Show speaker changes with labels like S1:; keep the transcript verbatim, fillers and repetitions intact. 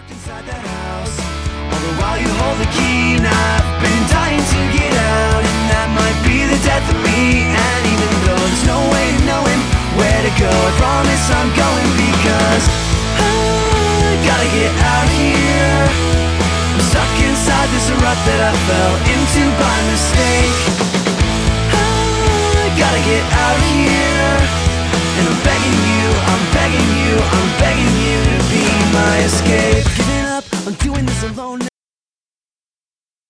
S1: Trapped inside the house, all the while you hold the key. And I've been dying to get out, and that might be the death of me. And even though there's no way of knowing where to go, I promise I'm going, because I gotta get out here. I'm stuck inside this rut that I fell into by mistake. I gotta get out here, and I'm begging you, I'm begging you, I'm begging you to be my escape. Giving up, I'm doing this alone